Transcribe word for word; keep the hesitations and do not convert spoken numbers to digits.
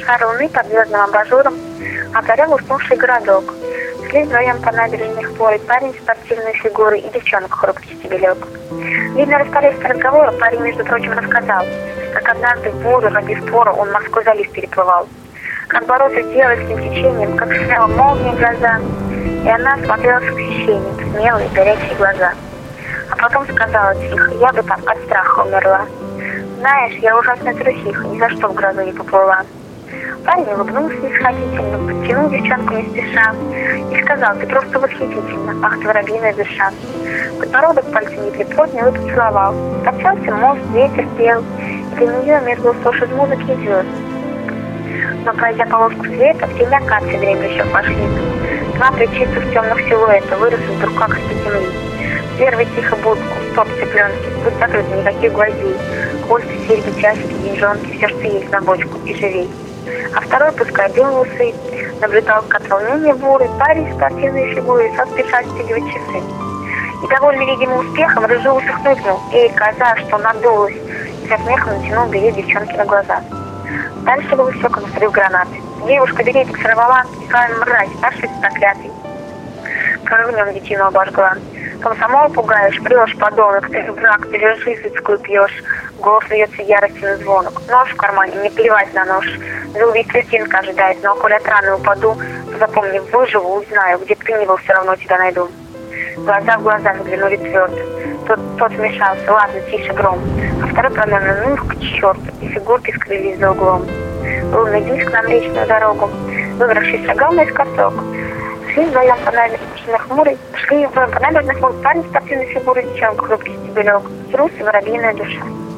Шар луны под звездным абажуром озарял уснувший городок. Шли вдвоем по набережной хворы парень спортивной фигуры и девчонка хрупкий стебелек. Видно, распалясь от разговора, парень, между прочим, рассказал, как однажды в бурю ради спора он морской залив переплывал. Как бороться с дьявольским течением, как сняла молния глаза, и она смотрела с восхищением, смелые горячие глаза. А потом сказала тихо: я бы там от страха умерла. Знаешь, я ужасно трусиха, ни за что в грозу не поплыла. Парень улыбнулся снисходительно, подтянул девчонку не спеша и сказал: ты просто восхитительна, ах ты воробьиная душа. Подбородок пальцем не приподнял и поцеловал. Качался мост, ветер пел, и для нее мир был сошен из музыки и звезд. Но пройдя полоску света, в тень акации дремлющих пошли. Два причистых темных силуэта выросли вдруг как из земли. Первый тихо будку, стоп, цыпленки, будь закрыты, никаких гвоздей. Кольца, серьги, часики, деньжонки, все, что есть на бочку, и живей. А второй, пускай делал усы, наблюдал, как от волнения буры парень спортивной фигуры со спеша стягивать часы. И, довольный, видимо, успехом, рыжулся хныкнул: эй, коза, что надулась, и со смехом натянул берет девчонки на глаза. Дальше был усекан взрыв гранаты. Девушка беретик сорвала, и с вами мразь, фашист проклятый. Кровь в нем детину обожгла. Комсомол пугаешь, прешь подонок, ты враг, ты же жизнь пьешь. Голос льется яростный звонок. Нож в кармане, не плевать на нож. За убить кретинка ожидает, но коли от раны упаду, запомни, выживу, узнаю, где бы ты ни был, все равно тебя найду. Глаза в глаза заглянули твердо. Тот, тот вмешался: ладно, тише, гром. А второй промерно: ну их к черту, и фигурки скрылись за углом. Лунный диск на Млечную дорогу, выбравшись, шагал наискосок. Шли вдвоем по набережной хмурой, шли вдвоем по набережной хмурой парень спортивной фигуры, девчонка хрупкий стебелек, трус и воробьиная душа.